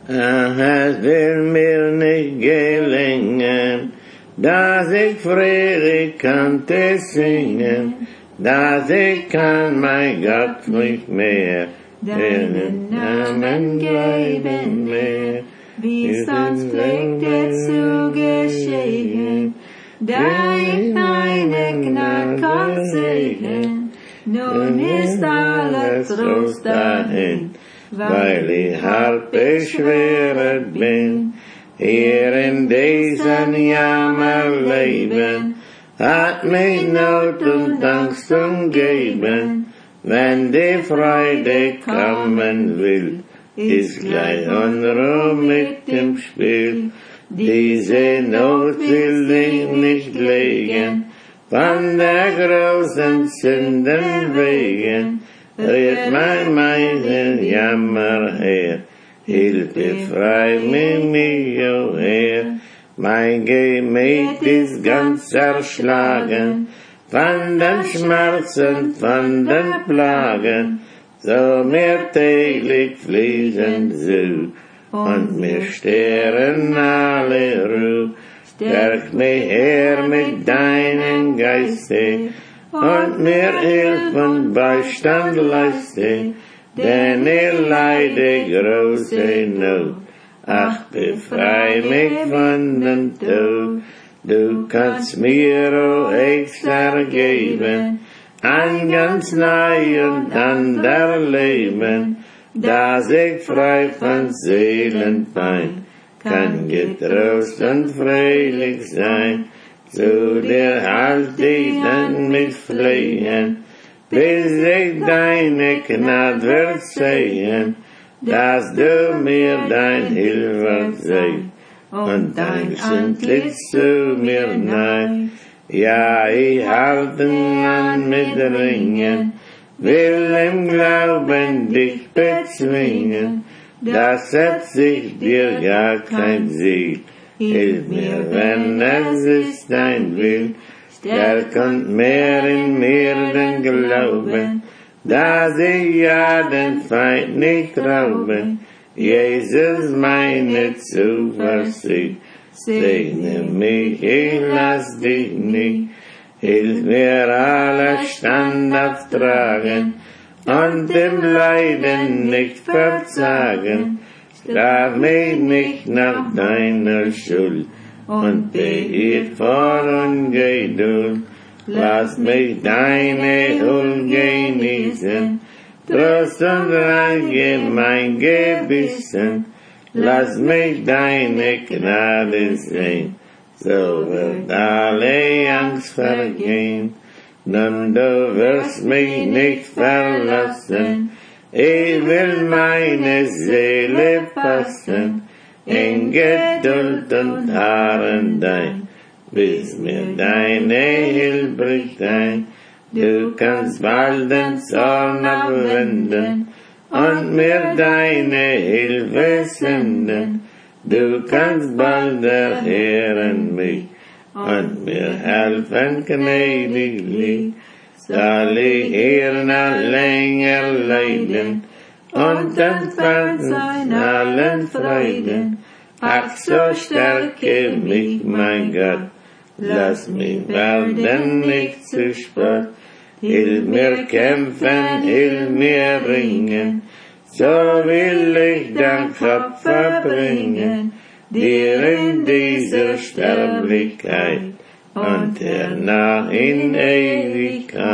Es will mir nicht gelingen, dass ich fröhlich kannte singen, dass ich kann mein Gott nicht mehr deinen Namen geben mehr. Wie sonst pflegte zu geschehen, da ich deine Gnade kann sehen. Nun ist aller Trost dahin, weil ich hart beschweret bin. Hier in diesem Jammerleben hat mich Not und Angst umgeben. Wenn die Freude kommen will, ist gleich Unruhe mit dem Spiel. Diese Not will ich nicht legen, von der großen Sünden wegen, rührt meinen Jammer her. Hilfe frei mich, o Herr, mein Gemüt ist ganz zerschlagen, von den Schmerzen, von den Plagen, so mir täglich fliegen zu, und mir stehren alle Ruhe. Stärk mich, Herr, mit deinem Geiste, und mir Hilf und Beistand leiste, denn ich leide große Not. Ach, befrei mich von dem Tod. Du kannst mir, o extra geben, ein ganz neu und ander Leben, dass ich frei von Seelenpein kann getrost und fröhlich sein. Zu dir halt ich dann mit Flehen, bis ich deine Gnade wird sehen, dass du mir dein Hilfe sei und dein Antlitz zu mir nahe. Ja, ich halte an mit Ringen, will im Glauben dich bezwingen, das setzt sich dir gar kein Ziel. Hilf mir, wenn es ist dein Will, stärk und mehr in mir den Glauben, dass ich ja den Feind nicht raube. Jesus, meine Zuversicht, segne mich, ich lass dich nicht. Hilf mir, aller standhaft tragen und dem Leiden nicht verzagen. Straf mich nicht nach deiner Schuld und behielt vor Ungeduld. Lass mich deine Huld genießen, Trost und Reiche mein Gewissen. Lass mich deine Gnade sehen, so wird alle Angst vergehen. Nun du wirst mich nicht verlassen, ich will meine Seele fassen, in Geduld und Harren dein, bis mir deine Hilfe bricht ein. Du kannst bald den Zorn abwenden und mir deine Hilfe senden. Du kannst bald erhören mich und mir helfen gnädiglich. Soll ich hier noch länger leiden und entfernt sein allen Freuden. Ach, so stärke mich, mein Gott, lass mich werden nicht zu spät. Hilf mir kämpfen, hilf mir ringen, so will ich dein Kopf verbringen, dir in dieser Sterblichkeit und hernach in Ewigkeit.